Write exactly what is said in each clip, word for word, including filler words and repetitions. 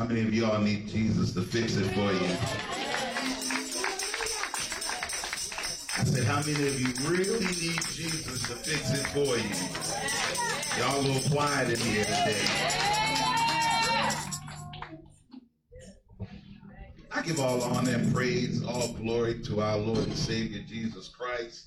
How many of y'all need Jesus to fix it for you? I said, how many of you really need Jesus to fix it for you? Y'all a little quiet in here today. I give all honor and praise, all glory to our Lord and Savior Jesus Christ.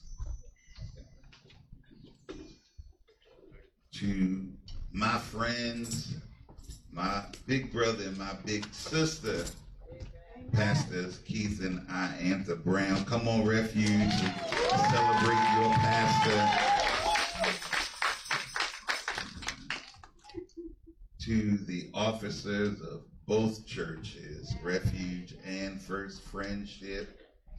To my friends, my big brother and my big sister, Pastors Keith and Iantha Brown. Come on, Refuge, celebrate your pastor. To the officers of both churches, Refuge and First Friendship.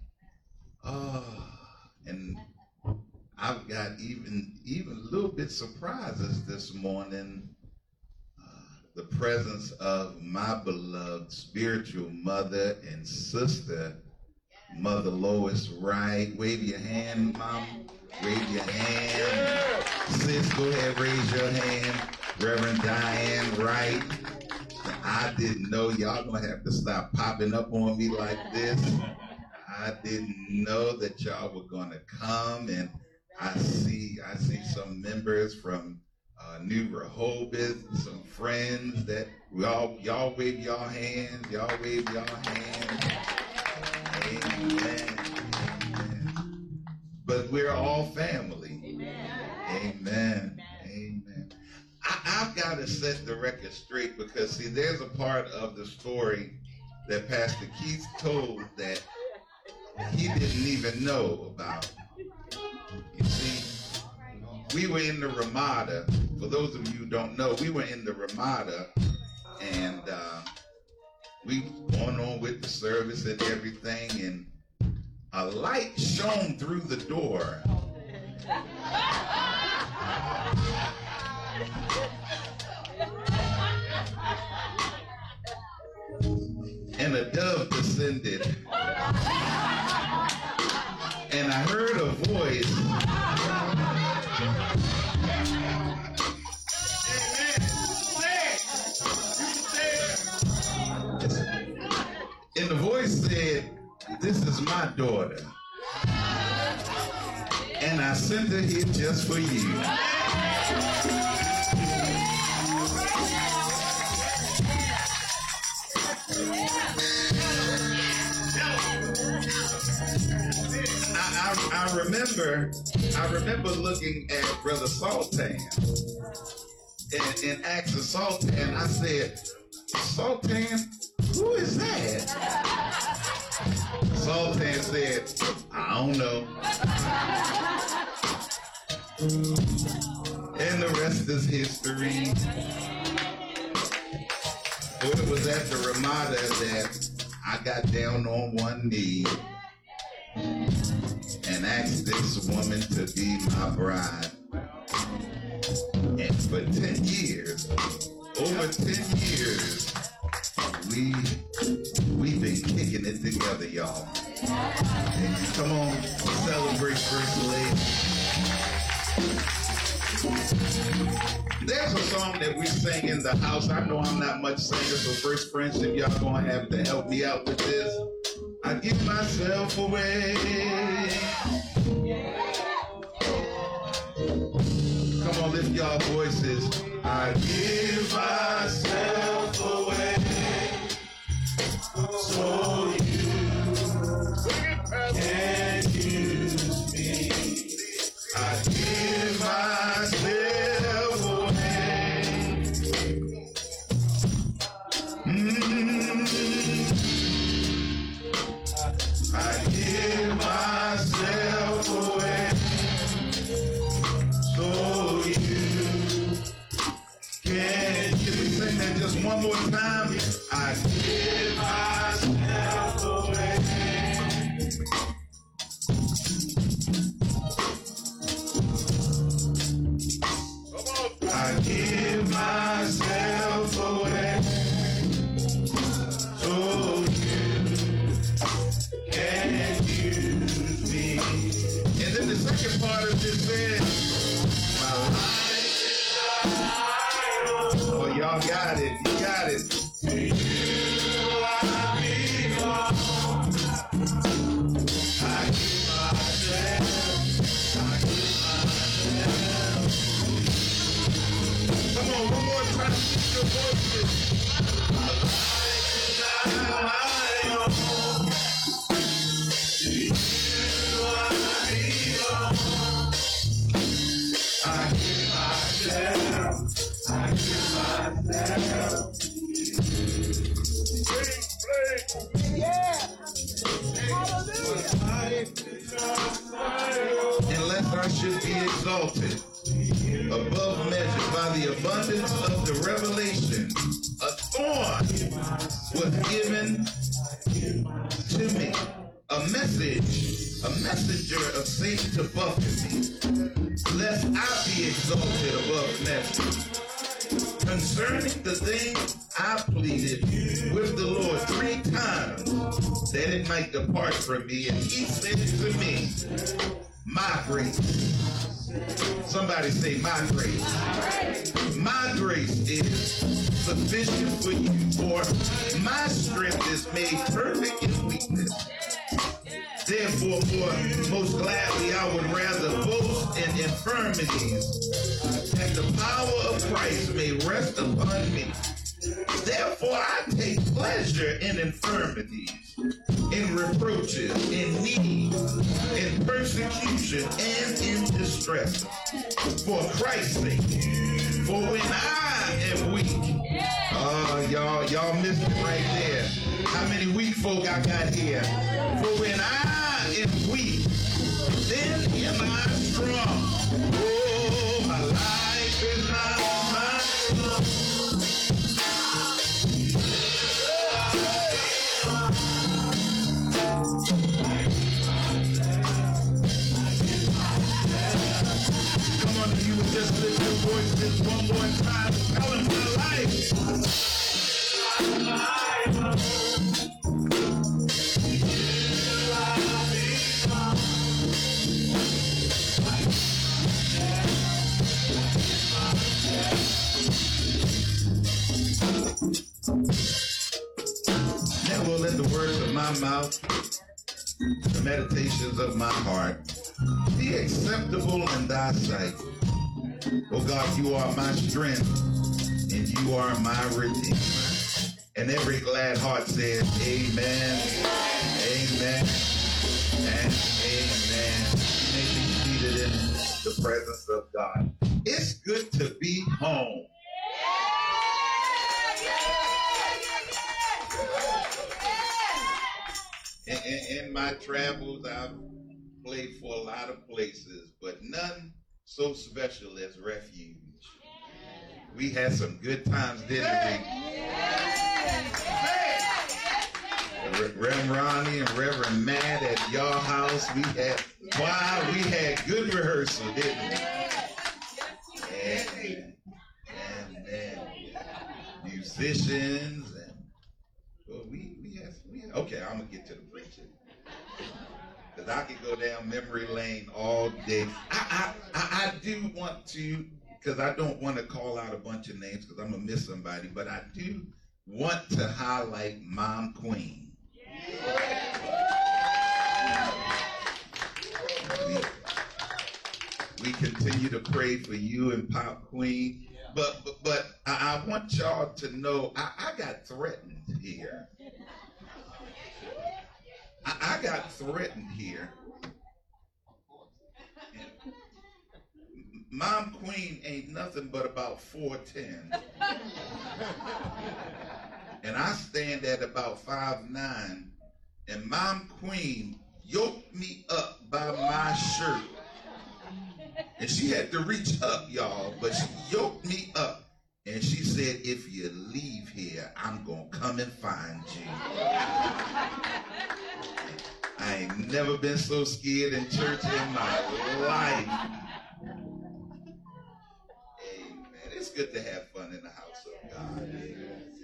Oh, and I've got even, even a little bit surprises this morning. The presence of my beloved spiritual mother and sister, Mother Lois Wright. Wave your hand, Mom. Wave your hand. Sis, go ahead, raise your hand. Reverend Diane Wright. I didn't know y'all gonna have to stop popping up on me like this. I didn't know that y'all were gonna come, and I see I see some members from Uh, New Rehoboth, some friends that we all, y'all wave y'all hands, y'all wave y'all hands. Amen. Amen. But we're all family. Amen. Amen. Amen. I, I've got to set the record straight because, see, there's a part of the story that Pastor Keith told that he didn't even know about. You see, we were in the Ramada. For those of you who don't know, we were in the Ramada, and uh, we going on with the service and everything, and a light shone through the door. And a dove descended. And I heard a voice. And the voice said, "This is my daughter, and I sent her here just for you." I, I, I remember, I remember looking at Brother Sultan and, and asking Sultan, I said, "Sultan, who is that?" Sultan said, "I don't know." And the rest is history. So it was at the Ramada that I got down on one knee and asked this woman to be my bride. And for ten years, over ten years, We, we've been kicking it together, y'all. And come on, celebrate First Lady. There's a song that we sing in the house. I know I'm not much singer, so First Friendship, y'all gonna have to help me out with this. I give myself away. Come on, lift y'all voices. I give myself away. So you can use me. I give myself away. Mm-hmm. I give myself away. So you can. Can we sing that just one more time? I give myself away. I give myself away. So you can use me. And then the second part of this says, my life. Oh, y'all got it. You got it. should be exalted above measure by the abundance of the revelation. A thorn was given to me, a message, a messenger of Satan to buffet me, lest I be exalted above measure. Concerning the thing I pleaded with the Lord three times that it might depart from me, and he said to me, my grace. Somebody say, my grace. My grace is sufficient for you, for my strength is made perfect in weakness. Therefore, more, most gladly I would rather boast in infirmities, that the power of Christ may rest upon me. Therefore, I take pleasure in infirmities, in reproaches, in need, in persecution, and in distress, for Christ's sake. For when I am weak, uh, y'all, y'all missed it right there. How many weak folk I got here? For when I am weak, then am I strong. Oh, my life is not mine. Come on, you would just lift your voices one more time. Tell him my life. Never let the words of my mouth, the meditations of my heart, be acceptable in thy sight. Oh God, you are my strength, and you are my redeemer. And every glad heart says, amen, amen, and amen. You may be seated in the presence of God. It's good to be home. In, in, in my travels, I've played for a lot of places, but none so special as Refuge. We had some good times, didn't we? Reverend Ronnie and Reverend Matt at your house, we had, wow, we had good rehearsal, didn't we? And, and, and musicians, and well, we, we had, we had, okay, I'm going to get to the preaching. Because I could go down memory lane all day. I, I, I, I do want to, because I don't want to call out a bunch of names because I'm going to miss somebody, but I do want to highlight Mom Queen. We, we continue to pray for you and Pop Queen, but but, but I, I want y'all to know I, I got threatened here. I, I got threatened here. Mom Queen ain't nothing but about four ten. And I stand at about five nine. And Mom Queen yoked me up by my shirt. And she had to reach up, y'all, but she yoked me up. And she said, if you leave here, I'm going to come and find you. I ain't never been so scared in church in my life. Amen. It's good to have fun in the house of God. Amen.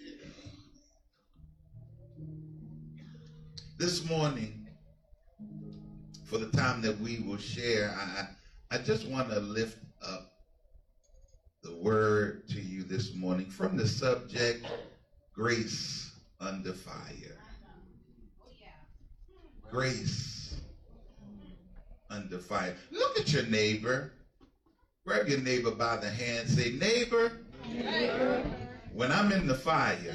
This morning, for the time that we will share, I, I just want to lift up the word to you this morning from the subject, Grace Under Fire. Grace Under Fire. Look at your neighbor. Grab your neighbor by the hand. Say, neighbor, neighbor. When I'm in the fire,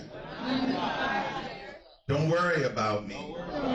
don't worry about me.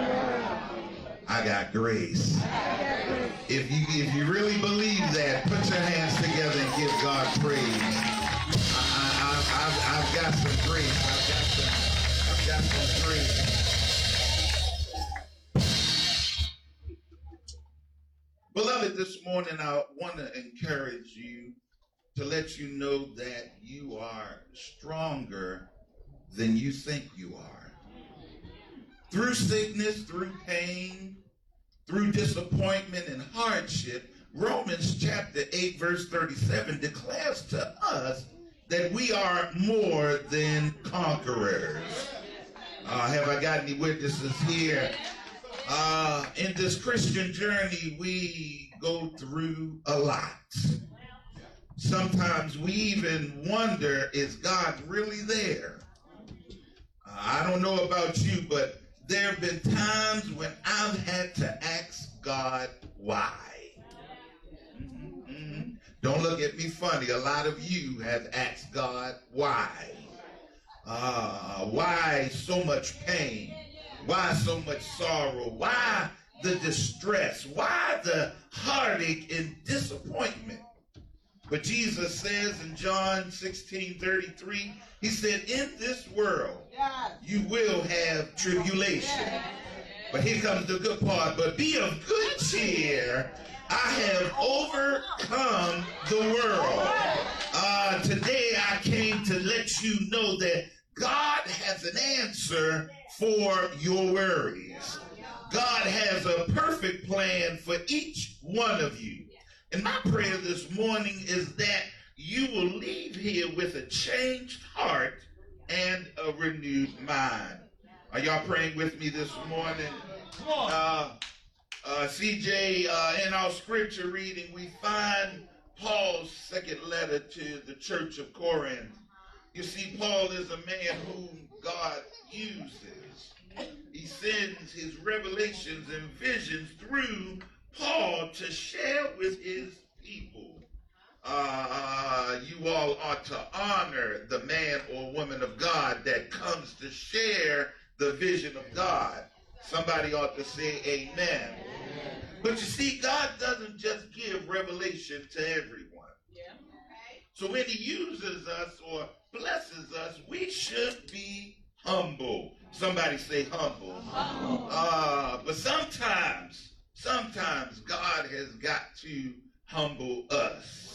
I got grace. If you if you really believe that, put your hands together and give God praise. I, I, I, I've, I've got some grace. I've got some, I've got some grace. Beloved, this morning, I want to encourage you to let you know that you are stronger than you think you are. Through sickness, through pain, through disappointment and hardship, Romans chapter eight, verse thirty-seven declares to us that we are more than conquerors. Uh, have I got any witnesses here? Uh, in this Christian journey, we go through a lot. Sometimes we even wonder, is God really there? Uh, I don't know about you, but there have been times when I've had to ask God why. Mm-hmm. Don't look at me funny. A lot of you have asked God why. Uh, why so much pain? Why so much sorrow? Why the distress? Why the heartache and disappointment? But Jesus says in John sixteen thirty-three, he said, in this world, you will have tribulation. But here comes the good part. But be of good cheer. I have overcome the world. Uh, today I came to let you know that God has an answer for your worries. God has a perfect plan for each one of you. And my prayer this morning is that you will leave here with a changed heart and a renewed mind. Are y'all praying with me this morning? Uh, uh, C J, uh, in our scripture reading, we find Paul's second letter to the church of Corinth. You see, Paul is a man whom God uses. He sends his revelations and visions through Paul to share with his people. Uh, you all ought to honor the man or woman of God that comes to share the vision of God. Somebody ought to say amen. Amen. But you see, God doesn't just give revelation to everyone. Yeah. So when he uses us or blesses us, we should be humble. Somebody say humble. Humble. Uh, but sometimes, sometimes God has got to humble us.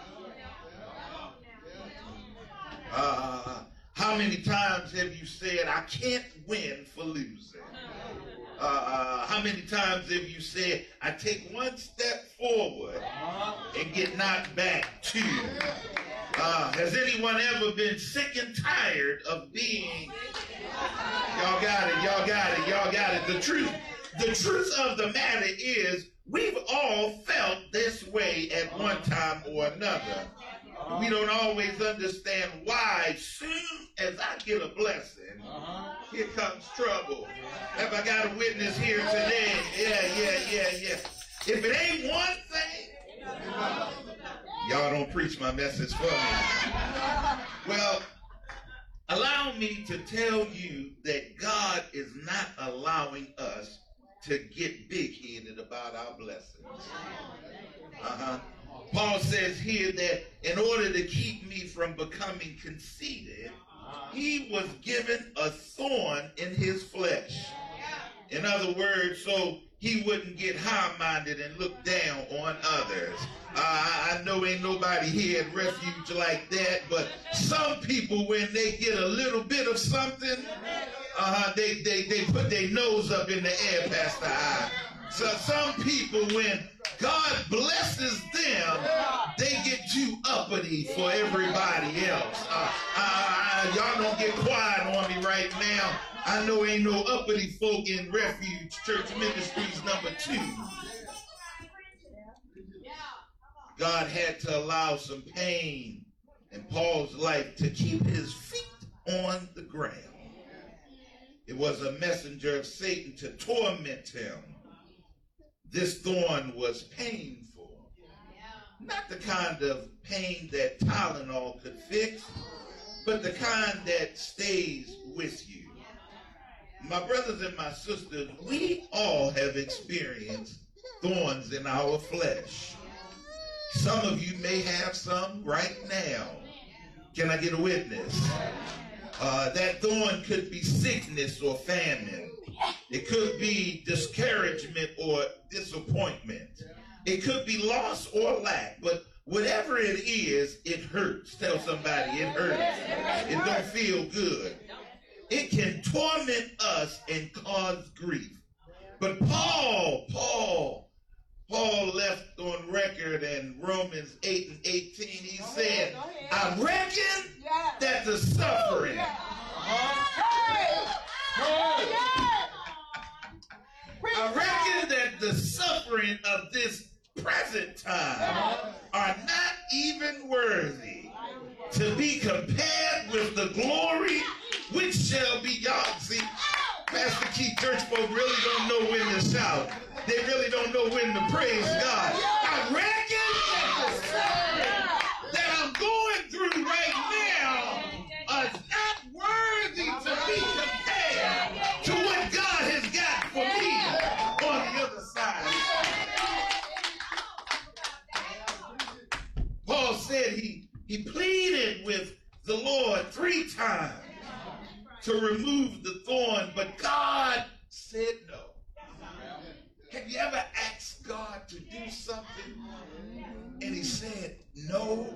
Uh, how many times have you said, I can't win for losing? Uh, how many times have you said, I take one step forward and get knocked back two? Uh, has anyone ever been sick and tired of being, y'all got it, y'all got it, y'all got it. The truth, the truth of the matter is we've all felt this way at one time or another. We don't always understand why. Soon as I get a blessing, here comes trouble. Have I got a witness here today? Yeah, yeah, yeah, yeah. If it ain't one thing, y'all don't preach my message for me. Well, allow me to tell you that God is not allowing us to get big-headed about our blessings. Uh-huh. Paul says here that in order to keep me from becoming conceited, he was given a thorn in his flesh. In other words, so he wouldn't get high-minded and look down on others. Uh, I know ain't nobody here at Refuge like that, but some people, when they get a little bit of something, uh, they, they, they put their nose up in the air past the eye. So some people, when God blesses them, they get too uppity for everybody else. Uh, uh, y'all don't get quiet on me right now. I know ain't no uppity folk in Refuge Church Ministries number two. God had to allow some pain in Paul's life to keep his feet on the ground. It was a messenger of Satan to torment him. This thorn was painful. Not the kind of pain that Tylenol could fix, but the kind that stays with you. My brothers and my sisters, we all have experienced thorns in our flesh. Some of you may have some right now. Can I get a witness? Uh, that thorn could be sickness or famine. It could be discouragement or disappointment. It could be loss or lack, but whatever it is, it hurts. Tell somebody it hurts. It don't feel good. It can torment us and cause grief. But Paul, Paul, Paul left on record in Romans eight and eighteen, he said, I reckon that the suffering I reckon that the suffering of this present time are not even worthy to be compared with the glory which shall be y'all. See, Pastor Keith, church folk really don't know when to shout. They really don't know when to praise God. I reckon that the suffering that I'm going through right now is not worthy to be compared to what God has got for me on the other side. Paul said he, he pleaded with the Lord three times to remove the thorn, but God said no. Have you ever asked God to do something and he said no?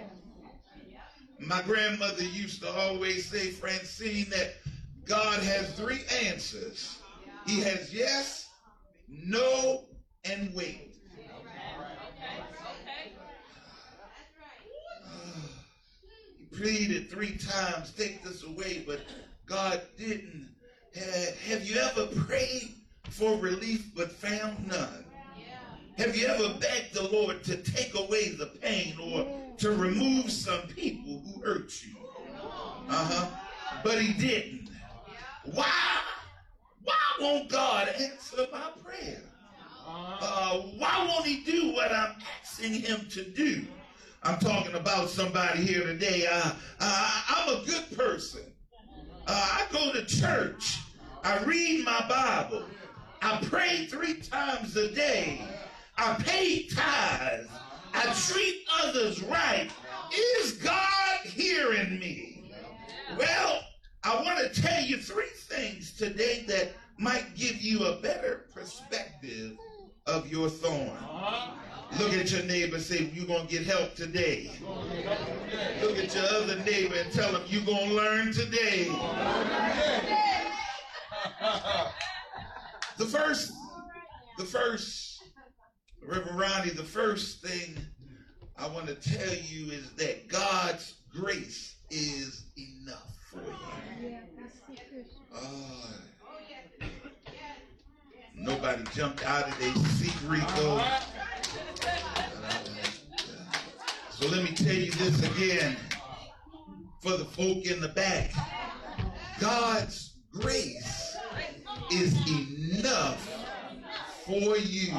My grandmother used to always say, Francine, that God has three answers. He has yes, no, and wait. He pleaded three times, take this away, but God didn't. Have you ever prayed for relief but found none? Have you ever begged the Lord to take away the pain or to remove some people who hurt you? Uh-huh. But he didn't. Why? Why won't God answer my prayer? Uh, why won't he do what I'm asking him to do? I'm talking about somebody here today. Uh, uh, I'm a good person. Uh, I go to church. I read my Bible. I pray three times a day. I pay tithes. I treat others right. Is God hearing me? Well, I want to tell you three things today that might give you a better perspective of your thorn. Look at your neighbor and say, you're going to get help today. Look at your other neighbor and tell him, you're going to learn today. The first, the first, Reverend Ronnie, the first thing I want to tell you is that God's grace is enough for you. Oh, nobody jumped out of their seat, Rico. So let me tell you this again for the folk in the back. God's grace is enough for you.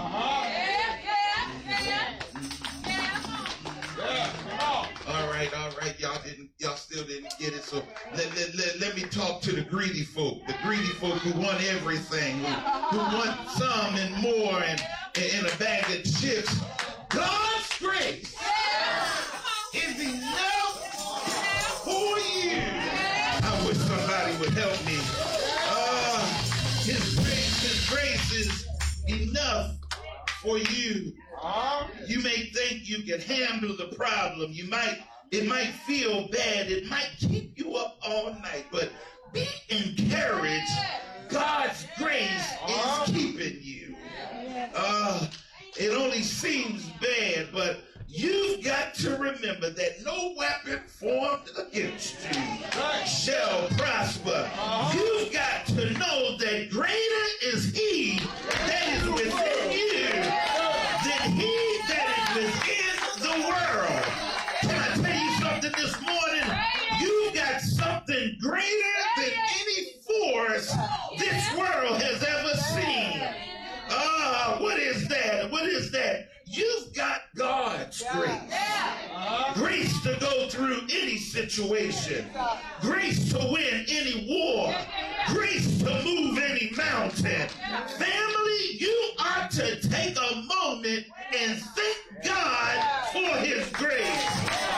All right, all right, y'all didn't, y'all still didn't get it. So let, let, let, let me talk to the greedy folk, the greedy folk who want everything, who, who want some and more and, and a bag of chips. God's grace is enough for you. I wish somebody would help me. Uh, his grace, his grace is enough for you. You may think you can handle the problem. You might, it might feel bad. It might keep you up all night. But be encouraged. God's grace is keeping you. Uh, it only seems bad, but you've got to remember that no weapon formed against you shall prosper. You've got to know that greater is he that is within you than he that is within the world. Can I tell you something this morning? You've got something greater than any force this world has ever seen. Ah, uh, what is that? What is that? You've got God's grace. Grace to go through any situation. Grace to win any war. Grace to move any mountain. Family, you ought to take a moment and thank God for his grace.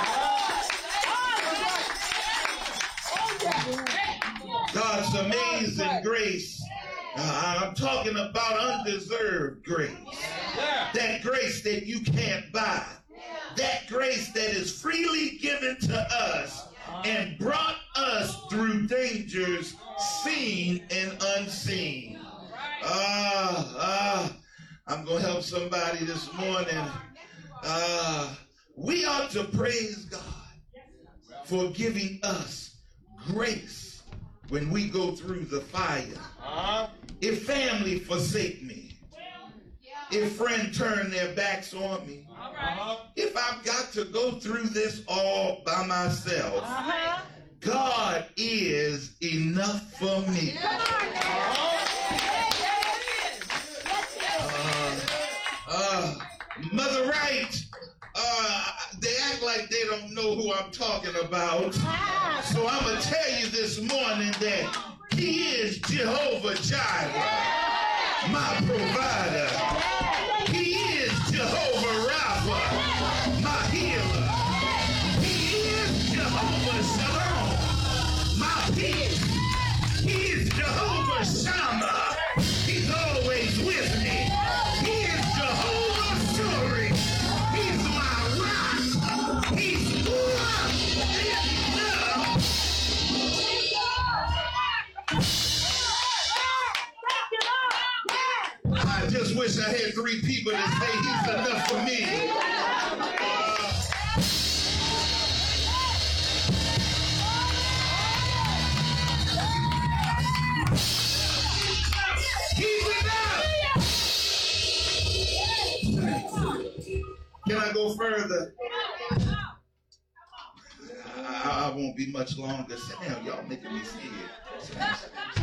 God's amazing grace. Uh, I'm talking about undeserved grace. That grace that you can't buy. That grace that is freely given to us and brought us through dangers seen and unseen. Ah, ah, I'm going to help somebody this morning. Ah, we ought to praise God for giving us grace when we go through the fire. Uh-huh. If family forsake me, if friends turn their backs on me, uh-huh. if I've got to go through this all by myself, uh-huh. God is enough for me. Uh, uh, Mother Wright, uh, they act like they don't know who I'm talking about. So I'm going to tell you this morning that He is Jehovah Jireh, my provider. He is Jehovah Rapha, my healer. He is Jehovah Shalom, my peace. He is Jehovah Shammah. He's always with me. He is Jehovah Shuri. He's my rock. He's enough. I just wish I had three people to say He's enough for me. Uh, He's enough. Can I go further? I, I won't be much longer. Sit down, y'all making me scared.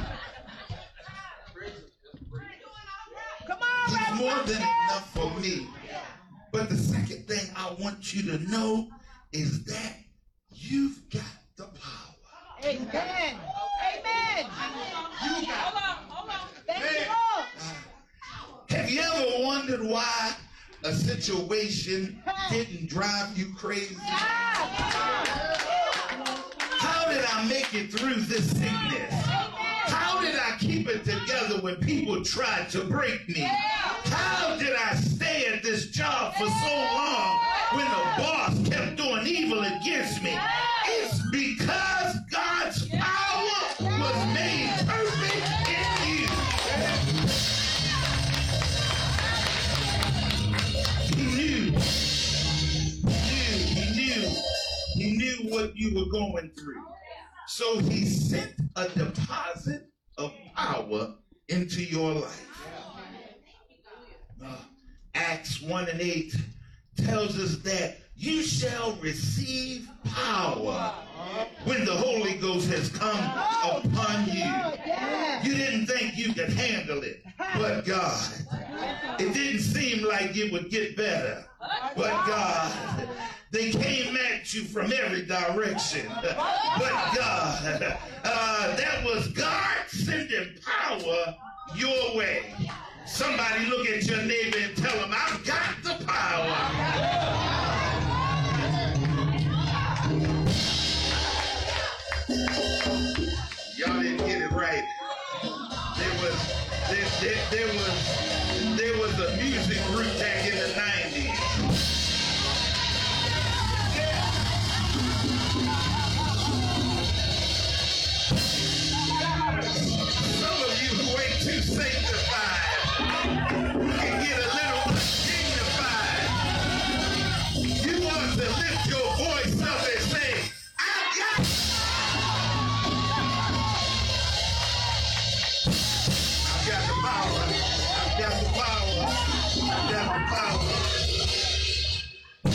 Come on, He's more than enough for me. But the second thing I want you to know is that you've got the power. Amen. Amen. You got Hold on, hold on. Thank Man. you, Lord. Have you ever wondered why a situation didn't drive you crazy? How did I make it through this sickness? How did I keep it together when people tried to break me? How did I stay at this job for so long when the boss kept doing evil against me? It's because God's power was made perfect in you. He knew, he knew, he knew, he knew what you were going through. So He sent a deposit of power into your life. Uh, Acts one and eight tells us that you shall receive power when the Holy Ghost has come upon you. You didn't think you could handle it, but God. It didn't seem like it would get better, but God. They came at you from every direction, but God. Uh, that was God sending power your way. Somebody look at your neighbor and tell him, I've got the power. Y'all didn't get it right. There was, there, there, there was, there was a music group back in the nineties. Some of you who ain't too sanctified can get a little undignified. You want to lift your voice up and say, I got I've got the power. I've got the power. I've got the power.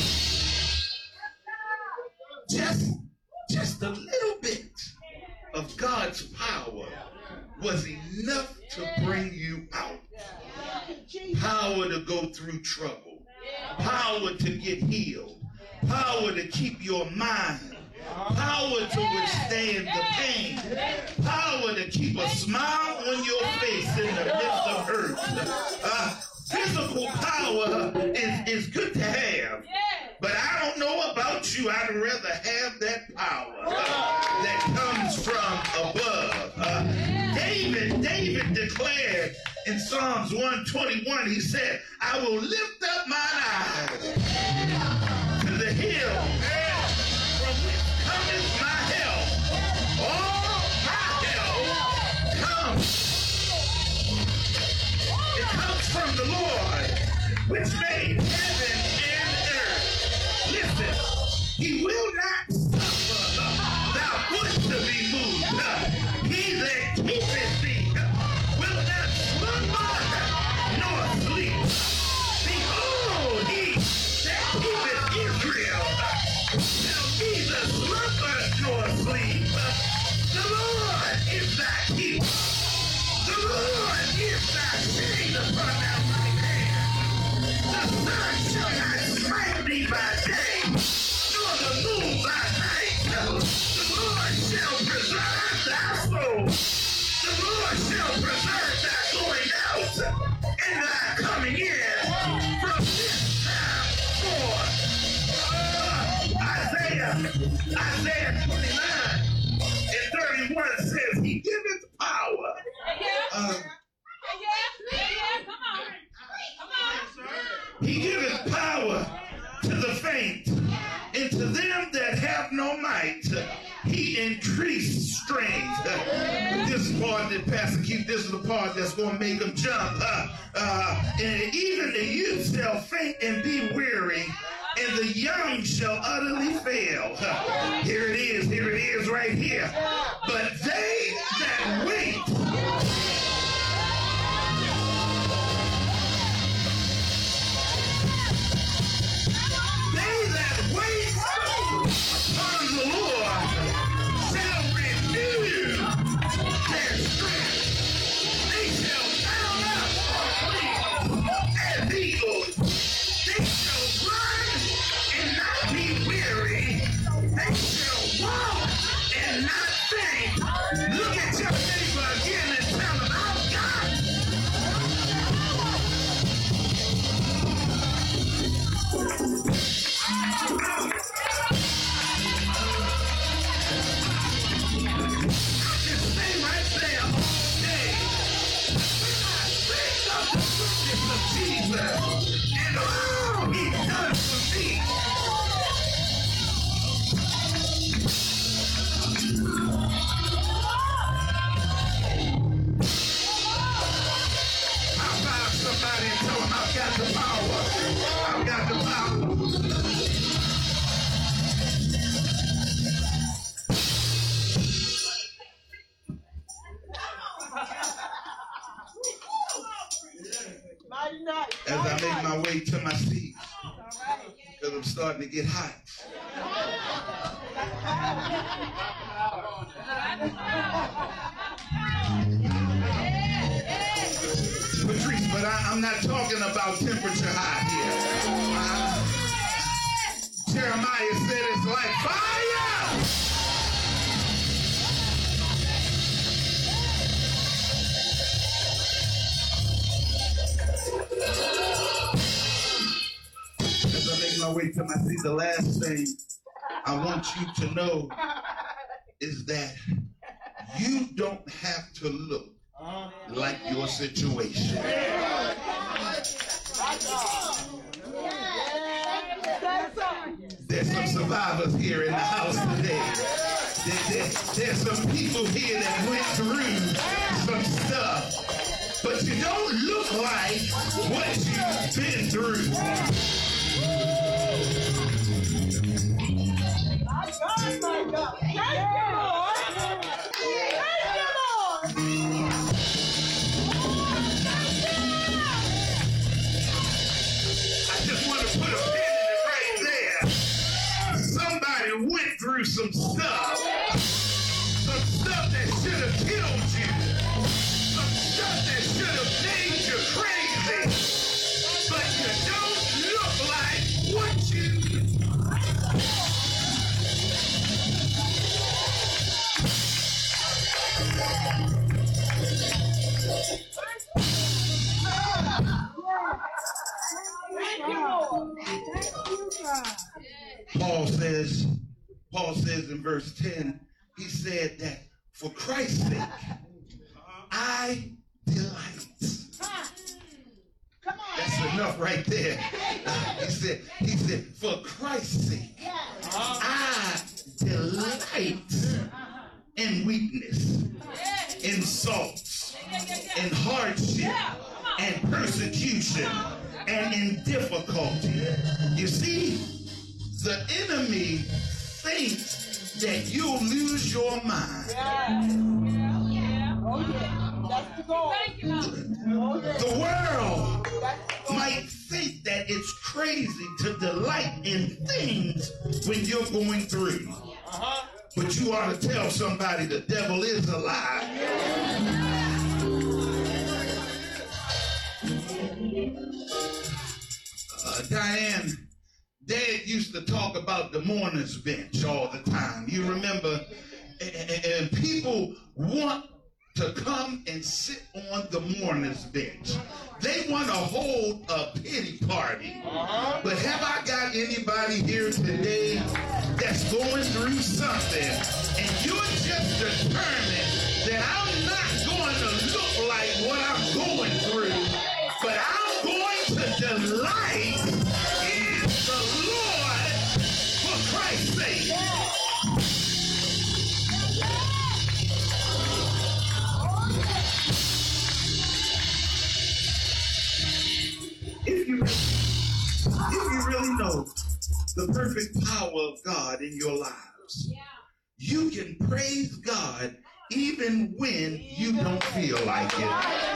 Just, just a little bit of God's power was enough to bring you out. Power to go through trouble. Power to get healed. Power to keep your mind. Power to withstand the pain. Power to keep a smile on your face in the midst of hurt. Uh, physical power is, is good to have. But I don't know about you. I'd rather have that power uh, that comes from above. Uh, David, David declared in Psalms one twenty-one, he said, I will lift up mine eyes to the hill from which cometh my help. All my help comes. It comes from the Lord, which made heaven and earth. Listen, he will not suffer thou foot to be moved. He that keepeth thee will not slumber nor sleep. Behold, he that keepeth Israel shall neither slumber nor sleep. The Lord is thy keeper. The Lord is thy shade upon thy right hand. The sun shall not smite thee by day, nor the moon by night. The Lord shall preserve thy soul. The Lord shall preserve thy going out and thy coming in from this time forth. Uh, Isaiah, Isaiah twenty-nine and thirty-one says, he giveth power. Uh, he giveth power to the faint, and to them that have no might, he increased strength. This part that Pastor Keith, this is the part that's going to make them jump. Uh, uh, and even the youth shall faint and be weary, and the young shall utterly fail. Uh, here it is, here it is right here. But they that wait, they that wait upon the Lord shall renew their strength. They shall mount up on wings as eagles. They shall run and not be weary. They shall walk and not faint. Look at your neighbor again and tell him, I've got. Just stay right there all day. Think of the goodness of Jesus and all he's done for me. I'll find somebody and tell them I've got the power. I've got the power. Mighty night. As I make my way to my seat, because I'm starting to get hot. Patrice, but I, I'm not talking about temperature hot here. Uh, Jeremiah said it's like fire. As I make my way to my seat, the last thing I want you to know is that you don't have to look like your situation. There's some survivors here in the house today. There, there, there's some people here that went through some stuff, but you don't look like what you've been through. My God, my God. Thank you, Lord. Thank you, Lord. I just want to put a pin in it right there. Somebody went through some stuff. Some stuff that should have killed you. Some stuff that should have made you crazy. But you don't look like what you. Thank you, Lord. Thank you, God. Paul says, Paul says in verse ten, he said that for Christ's sake, I delight. Come on. That's enough right there. Uh, he said, he said, for Christ's sake, I delight in weakness, insults, in hardship, and persecution, and in difficulty. You see, the enemy thinks that you'll lose your mind. Oh, yeah. That's the goal. Oh, yeah. The world might think that it's crazy to delight in things when you're going through. Uh-huh. But you ought to tell somebody the devil is a lie. Uh, Diane, Dad used to talk about the mourner's bench all the time. You remember? And, and people want to come and sit on the mourner's bench. They want to hold a pity party. Uh-huh. But have I got anybody here today that's going through something and you're just determined that I'm not going to look like what I'm going through, but I'm going to delight in the Lord for Christ's sake? If you, if you really know the perfect power of God in your lives, yeah, you can praise God even when you don't feel like it.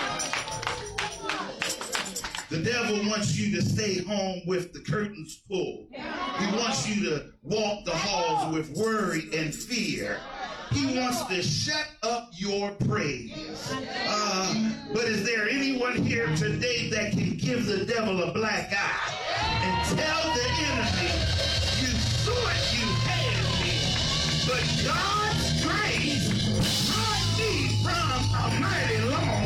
The devil wants you to stay home with the curtains pulled. He wants you to walk the halls with worry and fear. He wants to shut up your praise. Uh, but is there anyone here today that can give the devil a black eye and tell the enemy, you thought you had me, but God's grace brought me from a mighty long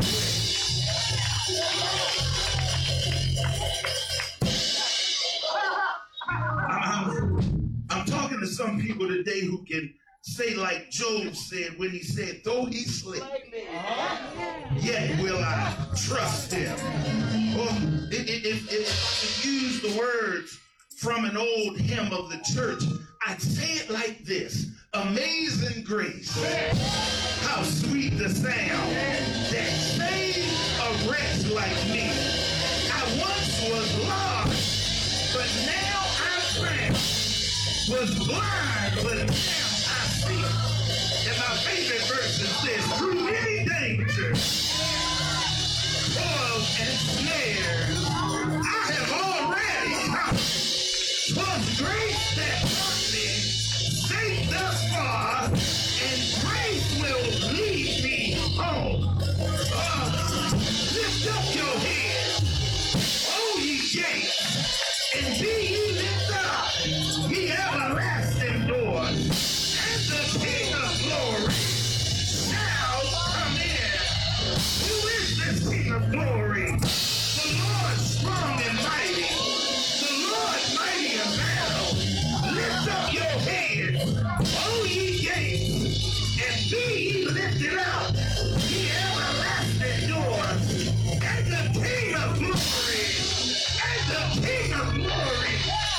way. I'm, I'm talking to some people today who can say like Job said when he said, though he slip, yet will I trust him. Well, if, if, if I could use the words from an old hymn of the church, I'd say it like this: Amazing grace, how sweet the sound that saved a wretch like me. I once was lost, but now I'm found. Was blind, but now and my favorite verse says, through many dangers, toils and snares, I have already come. 'Twas grace that brought me safe thus far, and grace will lead me home. Uh, lift up your head, oh ye gates, and be ye lifted up, ye everlasting doors. The King of glory shall come in. Who is this King of glory? The Lord strong and mighty. The Lord mighty in battle. Lift up your heads, O ye gates, and be ye lifted up, ye everlasting doors. And the King of glory, and the King of glory.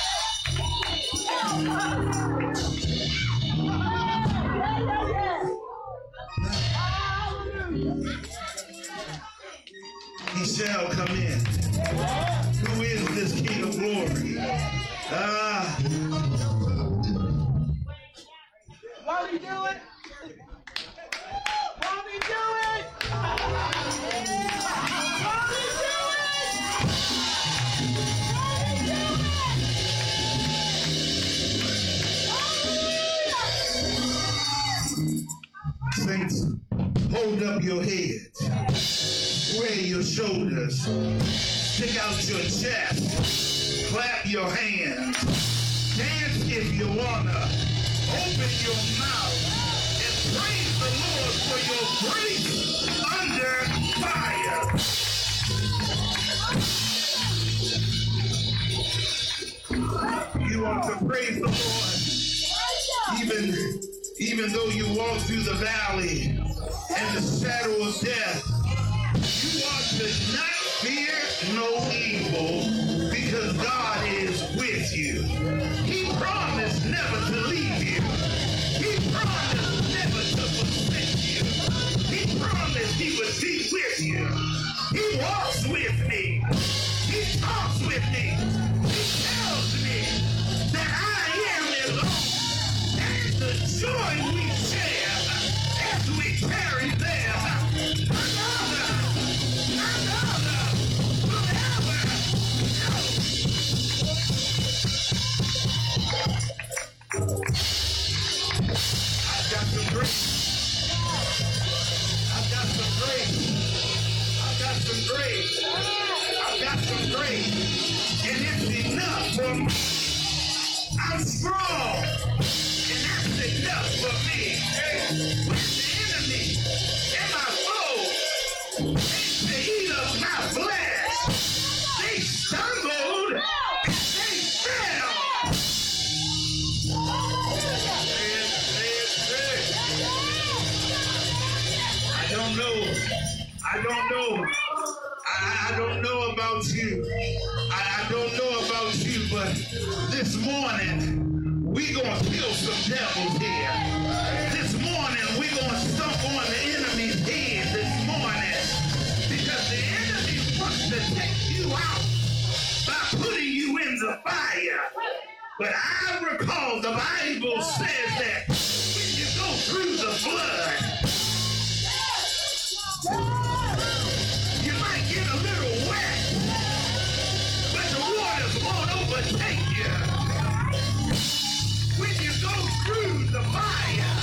He shall come in. Who is this King of glory? Ah. Won't he do it? Won't he do it? Won't he do it? Saints, hold up your heads. Square your shoulders. Stick out your chest. Clap your hands. Dance if you wanna. Open your mouth and praise the Lord for your grace under fire. You want to praise the Lord even, even though you walk through the valley and the shadow of death. You ought to not fear no evil, because he's with you. He walks with me. He talks with me. He tells me that I am alone. And the joy we share as we carry them. Another, another will ever know. I've got some grace. I've got some grace. I've got some grace. I've got some grace. And it's enough for me. I'm strong. And that's enough for me. When the enemy and my foe ate to eat of my flesh, they stumbled and they fell. I don't know. I don't know. I, I don't know about you. I, I don't know about you, but this morning, we gonna kill some devils here. This morning, we gonna stomp on the enemy's head this morning. Because the enemy wants to take you out by putting you in the fire. But I recall the Bible says that when you go through the flood, you might get a little wet, but the waters won't overtake you. When you go through the fire,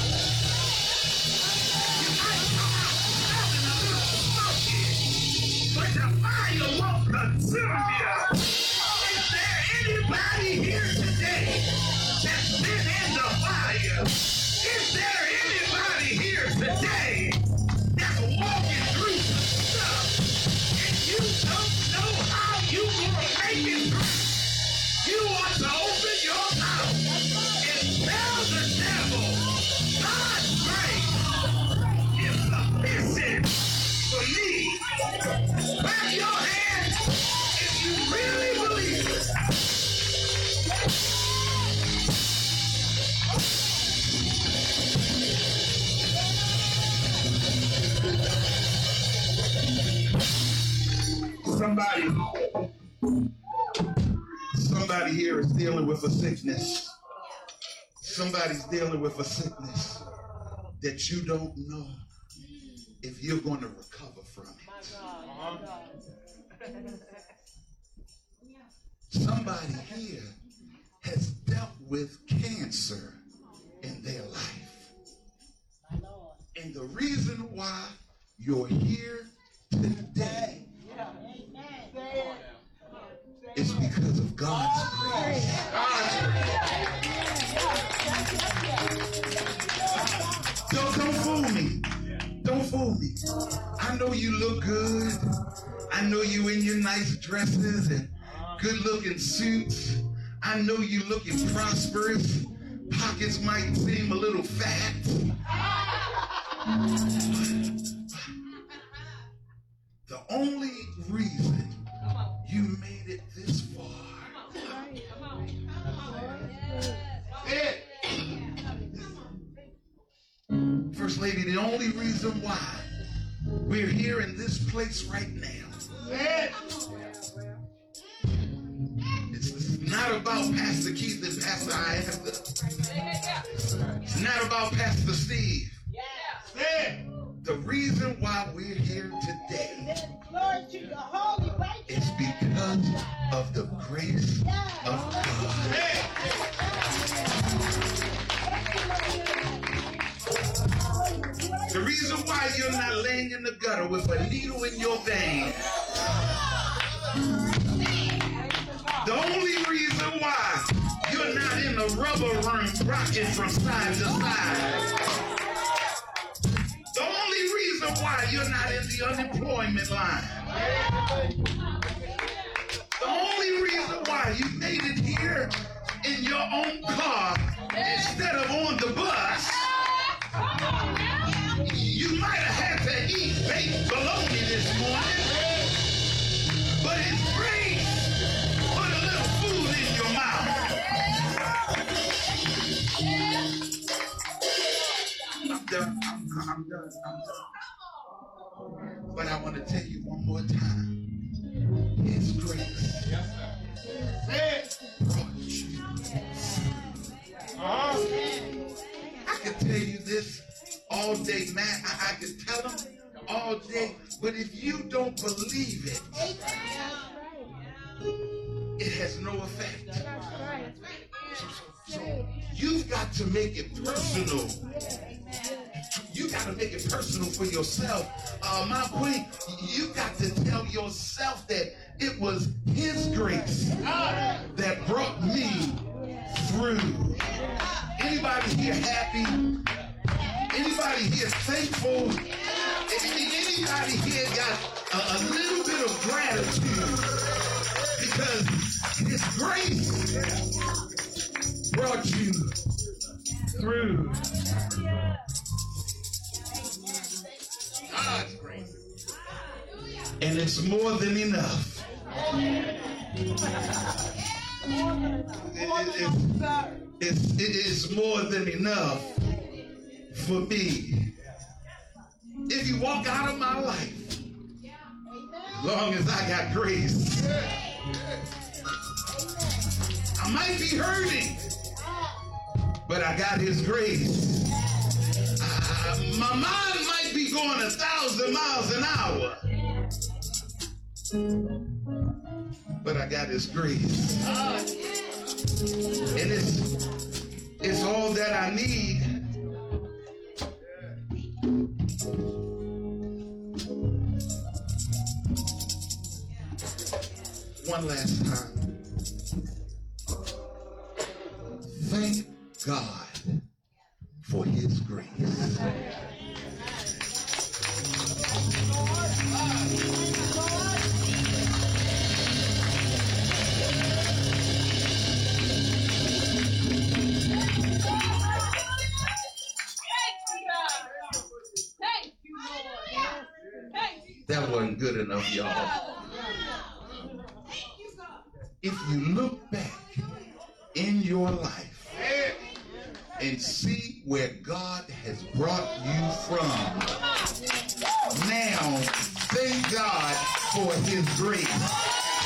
you might come out smelling a little smoky, but the fire won't consume you. Is there anybody here today that's been in the fire? Is there anybody here today that's walking through some stuff and you don't know how you gonna make it through? You want to open your mouth and tell the devil, God's grace is sufficient for me. Clap your hands if you really believe it. Somebody, somebody here is dealing with a sickness. Somebody's dealing with a sickness that you don't know if you're going to recover from it. Somebody here has dealt with cancer in their life. And the reason why you're here today is because of God's grace. Don't, don't fool me. Don't fool me. I know you look good. I know you in your nice dresses and good-looking suits. I know you looking prosperous. Pockets might seem a little fat. The only reason you made it this far. Yeah. First Lady, the only reason why we're here in this place right now. Yeah. It's not about Pastor Keith and Pastor Iantha. It's not about Pastor Steve. Yeah. The reason why we're here today is because of the grace of God. The reason why you're not laying in the gutter with a needle in your vein. The only reason why you're not in the rubber room rocking from side to side. The only reason why you're not in the unemployment line. The only reason why you made it here in your own car instead of on the bus. You might have had to eat baked bologna this morning, but it's grace put a little food in your mouth. I'm done. I'm, I'm done. I'm done. But I want to tell you one more time. His grace. Yes, sir. Brought you. Uh-huh. I could tell you this all day, man. I, I could tell them all day. But if you don't believe it, it has no effect. So, so you've got to make it personal. You got to make it personal for yourself. Uh, my queen, you got to tell yourself that it was his grace that brought me through. Anybody here happy? Anybody here thankful? Anybody here got a, a little bit of gratitude? Because his grace brought you through. God's grace. And it's more than enough. It, it, it's, it is more than enough for me. If you walk out of my life, as long as I got grace, I might be hurting, but I got his grace. Uh, my mind might be going a thousand miles an hour, but I got his grace. And it's, it's all that I need. One last time. Thank God for his grace. That wasn't good enough, y'all. If you look back in your life and see where God has brought you from, now thank God for his grace.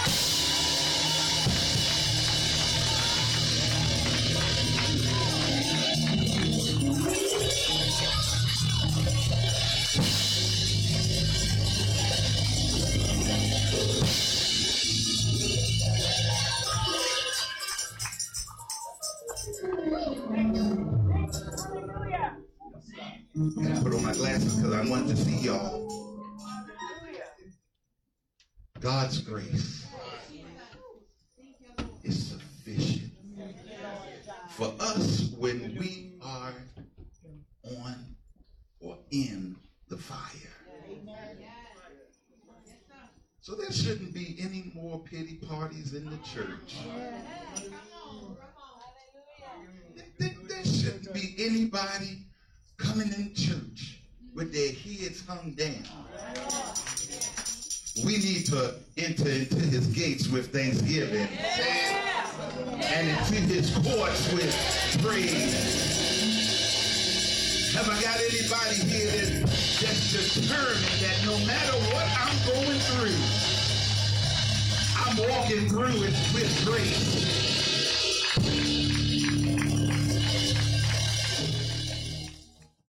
I put on my glasses because I wanted to see y'all. God's grace is sufficient for us when we are on or in the fire. So there shouldn't be any more pity parties in the church. There, there shouldn't be anybody coming in church with their heads hung down. We need to enter into his gates with thanksgiving and into his courts with praise. Have I got anybody here that, that's determined that no matter what I'm going through, I'm walking through it with grace?